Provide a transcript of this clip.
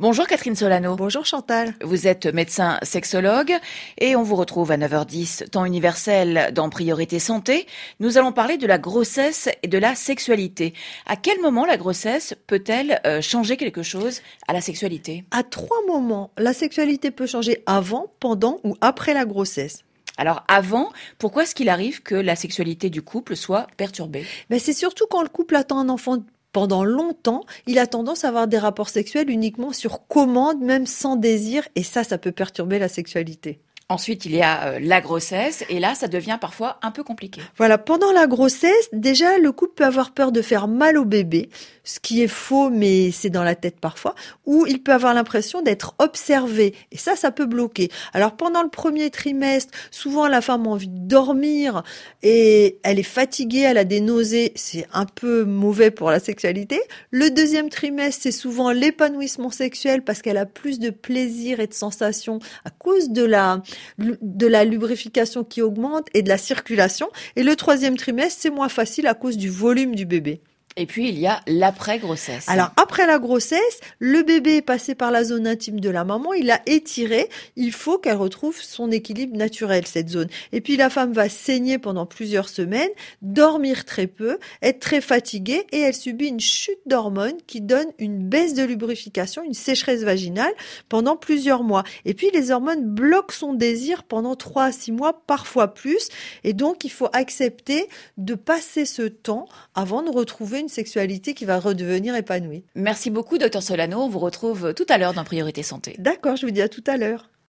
Bonjour Catherine Solano. Bonjour Chantal. Vous êtes médecin sexologue et on vous retrouve à 9h10, temps universel dans Priorité Santé. Nous allons parler de la grossesse et de la sexualité. À quel moment la grossesse peut-elle changer quelque chose à la sexualité ? À 3 moments, la sexualité peut changer avant, pendant ou après la grossesse. Alors avant, pourquoi est-ce qu'il arrive que la sexualité du couple soit perturbée ? C'est surtout quand le couple attend un enfant pendant longtemps, il a tendance à avoir des rapports sexuels uniquement sur commande, même sans désir, et ça peut perturber la sexualité. Ensuite, il y a la grossesse et là, ça devient parfois un peu compliqué. Voilà, pendant la grossesse, déjà, le couple peut avoir peur de faire mal au bébé, ce qui est faux, mais c'est dans la tête parfois, ou il peut avoir l'impression d'être observé, et ça peut bloquer. Alors, pendant le premier trimestre, souvent, la femme a envie de dormir, et elle est fatiguée, elle a des nausées, c'est un peu mauvais pour la sexualité. Le deuxième trimestre, c'est souvent l'épanouissement sexuel, parce qu'elle a plus de plaisir et de sensations à cause de la lubrification qui augmente et de la circulation. Et le troisième trimestre, c'est moins facile à cause du volume du bébé. Et puis, il y a l'après-grossesse. Alors, après la grossesse, le bébé est passé par la zone intime de la maman, il a étiré, il faut qu'elle retrouve son équilibre naturel, cette zone. Et puis, la femme va saigner pendant plusieurs semaines, dormir très peu, être très fatiguée et elle subit une chute d'hormones qui donne une baisse de lubrification, une sécheresse vaginale pendant plusieurs mois. Et puis, les hormones bloquent son désir pendant 3 à 6 mois, parfois plus. Et donc, il faut accepter de passer ce temps avant de retrouver une sexualité qui va redevenir épanouie. Merci beaucoup, Dr Solano. On vous retrouve tout à l'heure dans Priorité Santé. D'accord, je vous dis à tout à l'heure.